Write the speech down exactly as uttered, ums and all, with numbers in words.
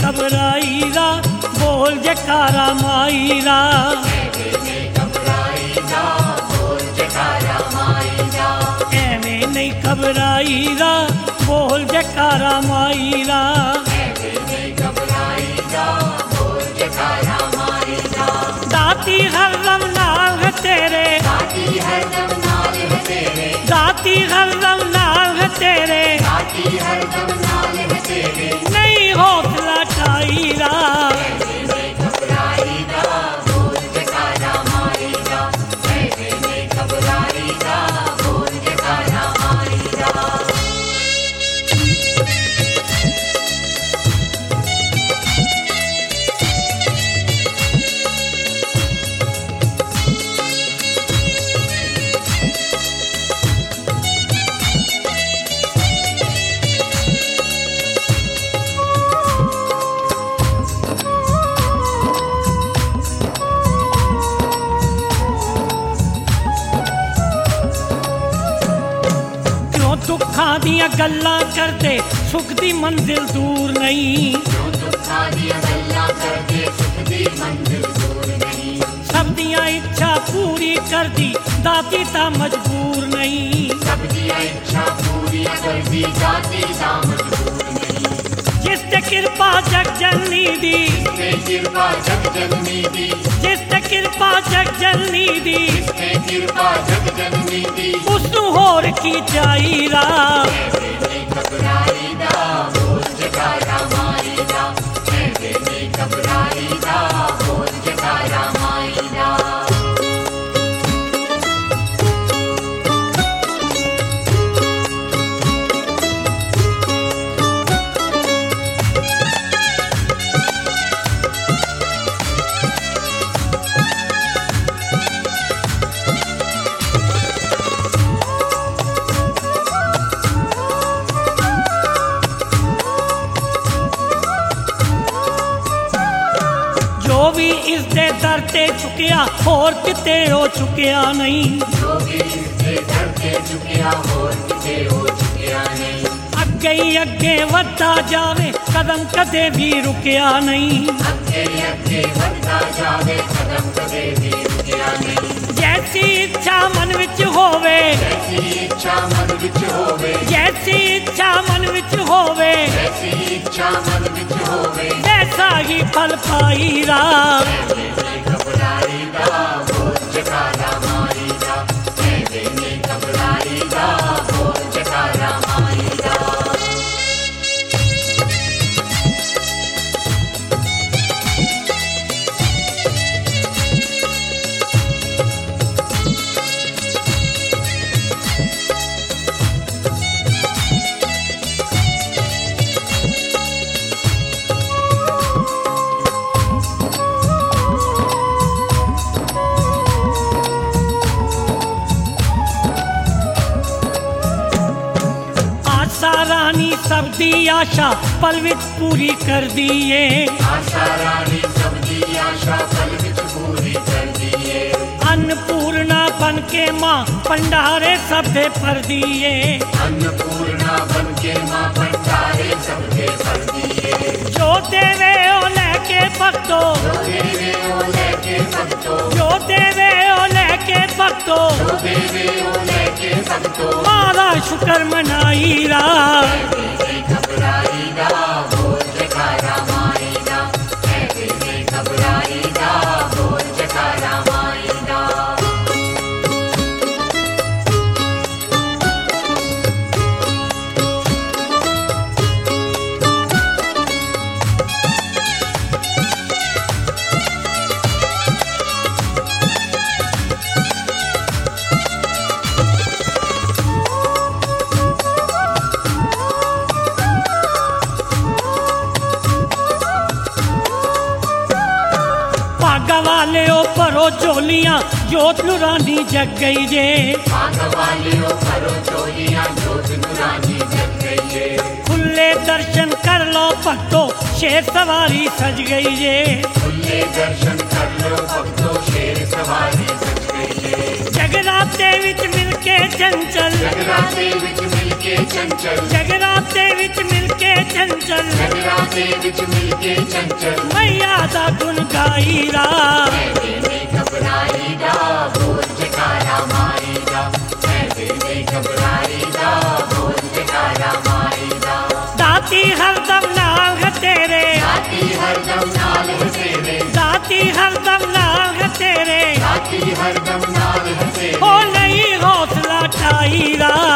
घबराई रा बोल जयकारा माई रा। एवें नहीं घबराई रा बोल जयकारा माई रा। एवें नहीं घबराई रा बोल जयकारा माई रा। एवें नहीं घबराई रा बोल जयकारा माई रा। दाती हरदम नाल है तेरे, दाती हरदम नाल है तेरे, दाती हरदम नाल है तेरे, दाती हरदम नाल है तेरे। नहीं हौसला ठाई रा। एवें नहीं घबराई रा बोल जयकारा माई रा। एवें नहीं घबराई रा बोल जयकारा माई रा। दुखां दियां गल्लां करदे सुख दी मंजिल दूर नहीं। जो दुखां दियां गल्लां करदे सुख दी मंजिल दूर नहीं। सब दियां इच्छा पूरी कर दी दाती ता मजबूर नहीं। सब दियां इच्छा पूरी कर दी दाती ता मजबूर नहीं। जिस ते कृपा जग जननी दी, जिसते कृपा जग जननी दी, जिस ते कृपा जग जननी दी, जिसते कृपा जग जननी दी। उसनू होर की चाही रा। एवें नहीं घबराई रा बोल जयकारा माई रा। एवें नहीं घबराई रा बोल जयकारा माई रा। जो भी इस दे दर ते चुकिया होर किते हो चुकिया नहीं। जो भी इसके दर ते चुकिया होर किते हो चुकिया नहीं। अगे ही अगे वधदा जावे कदम कदे भी रुकिया नहीं। अगे अगे बढ़ता जावे कदम कदे भी रुकिया नहीं। जैसी इच्छा मन विच होवे, जैसी इच्छा मन विच होवे, जैसी इच्छा मन विच होवे, जैसी इच्छा मन विच होवे। वैसा ही फल पाई रा। एवें नहीं घबराई रा बोल जयकारा माई रा। एवें नहीं घबराई रा बोल जयकारा माई रा। आशा रानी सब दी आशा पल विच पूरी कर दिए। आशा रानी सब दी आशा पल विच पूरी कर दिए। अन्नपूर्णा बन के माँ भंडारे सबे भर दिए। अन्नपूर्णा बन के माँ भंडारे सबके भर दिए। जो देवे ओ लेके भक्तो, जो देवे ओ लेके भक्तो, जो देवे ओ लेके भक्तो, जो देवे ओ लेके भक्तो। मारा शुक्र मनाई रा। एवें नहीं घबराई रा बोल जयकारा माई रा। एवें नहीं घबराई रा बोल जयकारा माई रा। वाले ओ भरो झोलियां जोत नूरानी जग गई जे। भाग वालियों भरो झोलियां जोत नूरानी जग गई जे। खुले दर्शन कर लो भक्तो शेर सवारी सज गई जे। खुले दर्शन कर लो भक्तो शेर सवारी सज गई जे। जगरा ਜਗਰਾਤੇ ਵਿੱਚ ਮਿਲ ਕੇ ਚੰਚਲ ਜਗਰਾਤੇ ਵਿੱਚ ਮਿਲ ਕੇ ਚੰਚਲ ਜਗਰਾਤੇ ਵਿੱਚ ਮਿਲ ਕੇ ਚੰਚਲ ਜਗਰਾਤੇ ਵਿੱਚ ਮਿਲ ਕੇ ਚੰਚਲ ਮਈਆ ਦਾ ਗੁਣ ਗਾਈਦਾ ਐਵੇਂ ਨਹੀਂ ਘਬਰਾਈਦਾ ਬੋਲ ਜਕਾਰਾ ਮਾਰੀਦਾ ਐਵੇਂ ਨਹੀਂ ਘਬਰਾਈਦਾ ਬੋਲ ਜਕਾਰਾ ਮਾਰੀਦਾ ਦਾਤੀ ਹਰਦਮ ਨਾਲ ਹੈ ਤੇਰੇ ਦਾਤੀ ਹਰਦਮ ਨਾਲ ਹੈ ਤੇਰੇ ਦਾਤੀ ਹਰਦਮ ਨਾਲ ਹੈ ਤੇਰੇ ਦਾਤੀ ਹਰਦਮ ਨਾਲ ਹੈ ਤੇਰੇ ਹੋ ਨਹੀਂ ਹੌਸਲਾ ਠਾਈਦਾ